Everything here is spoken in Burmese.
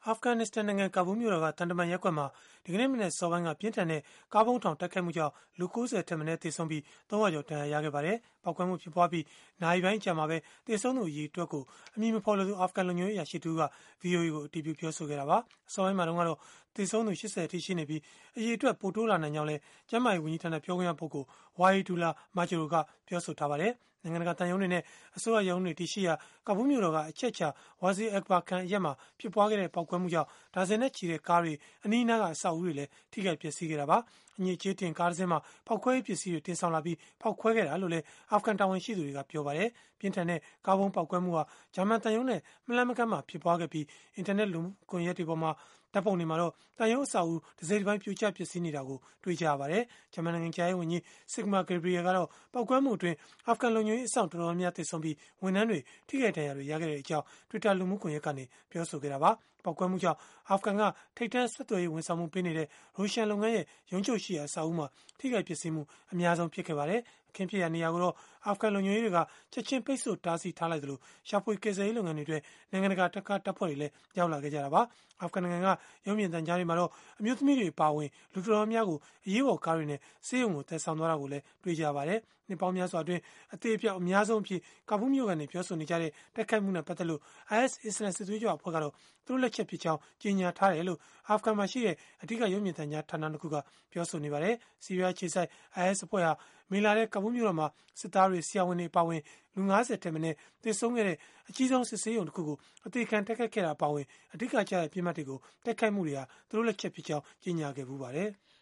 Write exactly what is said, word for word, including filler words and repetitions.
အာဖဂန်နစ္စတန်နိုင်ငံ ကာဘူးမြို့တော်က သံတမန်ရပ်ကွက်မှာ ဒီကနေ့မနက်စောပိုင်းက ပြင်းထန်တဲ့ကားဗုံးထောင်တိုက်ခိုက်မှုကြောင့် လူ ၉၀ ထက်မနည်း သေဆုံးပြီး၊ ၃၀၀ ကျော် ဒဏ်ရာရခဲ့ပါတယ်။ ပေါက်ကွဲမှုဖြစ်ပွားပြီး နာရီပိုင်းအကြာမှာပဲ သေဆုံးသူ အရေအတွက်ကို အမည်မဖော်လိုသူ အာဖဂန်လုံခြုံရေး အရာရှိတဦးက ဗွီအိုအေကို အတည်ပြုပြောဆိုခဲ့တာပါ။ အစောပိုင်းမှာတုန်းကတော့ သေဆုံးသူ ၈၀ အထိ ရှိနေပြီး၊ အရေအတွက် ပိုတိုးလာနိုင်ကြောင်းလည်း ကျန်းမာရေးဝန်ကြီးဌာန ပြောခွင့်ရပုဂ္ဂိုလ် Wahidullah Majuro ကပြောဆိုထားပါတယ်။ နိုင်ငံတကာ သံရုံးတွေနဲ့ အစိုးရရုံးတွေ တည်ရှိရာ ကာဘူးမြို့တော်က အချက်အခြာ Wazir Akbar Khan အရပ်မှာ ဖြစ်ပွားခဲ့တဲ့ ပေါက်ကွဲမှုကြောင့် ဒါဇင်နဲ့ချီတဲ့ကားတွေ၊ အနီးအနားက အဆောက်အဦးတွေလည်း ထိခိုက်ပျက်စီးခဲ့တာပါ။ အညစ်အကြေးတင် ကားတစင်းမှာ ဖောက်ခွဲရေးပစ္စည်းတွေ တင်ဆောင်လာပြီး ဖောက်ခွဲခဲ့တာလို့လည်း အာဖဂန်တာဝန်ရှိသူတွေက ပြောပါတယ်။ ပြင်းထန်တဲ့ ကားဗုံးပေါက်ကွဲမှုဟာ ဂျာမန်သံရုံးနဲ့ မလှမ်းမကမ်းမှာ ဖြစ်ပွားခဲ့ပြီး၊ အင်တာနက် လူမှုကွန်ရက်တွေပေါ်မှာ ဓာတ်ပုံတွေမှာတော့ သံရုံးအဆောက်အဦး တစိတ်တပိုင်း ပြိုကျပျက်စီးနေတာကို တွေ့ကြရပါတယ်။ ဂျာမန်နိုင်ငံခြားရေးဝန်ကြီး Sigmar Gabriel ကတော့ ပေါက်ကွဲမှုအတွင်း အာဖဂန်လုံခြုံရေး အစောင့်တော်တော်များများ သေဆုံးပြီး၊ ဝန်ထမ်းတွေ ထိခိုက်ဒဏ်ရာတွေ ရခဲ့ကြောင်း Twitter လူမှုကွန်ရက်ကနေ ပြောဆိုခဲ့တာပါ။ ပေါက်ကွဲမှုကြောင့် အာဖဂန်က ထိပ်တန်းဆက်သွယ်ရေး ဝန်ဆောင်မှုပေးနေတဲ့ Roshan လုပ်ငန်းရဲ့ ရုံးချုပ်ရှိရာ အဆောက်အဦးမှာ ထိခိုက်ပျက်စီးမှု အများဆုံး ဖြစ်ခဲ့ပါတယ်။ အခင်းဖြစ်ရာနေရာကိုတော့ အာဖဂန်လုံခြုံရေးတွေက ချက်ခြင်းပိတ်ဆို့တားဆီးထားလိုက်သလို၊ ရှာဖွေကယ်ဆယ်ရေး လုပ်ငန်းတွေအတွက် နိုင်ငံတကာတပ်ဖွဲ့တွေလည်း ရောက်လာခဲ့ကြတာပါ။ အာဖဂန်နိုင်ငံက ရုပ်မြင်သံကြားတွေမှာတော့ အမျိုးသမီးတွေ အပါအဝင် လူတော်တော်များများကို အရေးပေါ်ကားတွေနဲ့ ဆေးရုံကို သယ်ဆောင်သွားတာကိုလည်း တွေ့ရပါတယ်။ နှစ်ပေါင်းများစွာအတွင်း အသေအပျောက် အများဆုံးအဖြစ် ကာဘူးမြို့ခံတွေ ပြောဆိုနေကြတဲ့ တိုက်ခိုက်မှုနဲ့ ပတ်သက်လို့ အိုင်အက်စ် အစ္စလာမ်စစ်သွေးကြွအဖွဲ့ကတော့ သူတို့လက်ချက်ဖြစ်ကြောင်း ကြေညာထားတယ်လို့ အာဖဂန်မှာရှိတဲ့ အဓိကရုပ်မြင်သံကြားဌာန ၂ ခုက ပြောဆိုနေပါတယ်။ ဆီးရီးယားအခြေစိုက် အိုင်အက်စ်အဖွဲ့ဟာ မေလထဲ ကာဘူးမြို့တော်မှာ စစ်သားတွေ၊ ဆရာဝန်တွေ အပါအဝင် လူ ၅၀ ထက်မနည်း သေဆုံးခဲ့တဲ့ အကြီးဆုံး စစ်ဆေးရုံတခုကို အသေခံတိုက်ခိုက်ခဲ့တာ အပါအဝင် အဓိကကျတဲ့ ပစ်မှတ်တွေကို တိုက်ခိုက်မှုတွေဟာ သူတို့လက်ချက်ဖြစ်ကြောင်း ကြေညာခဲ့ဖူးပါတယ်။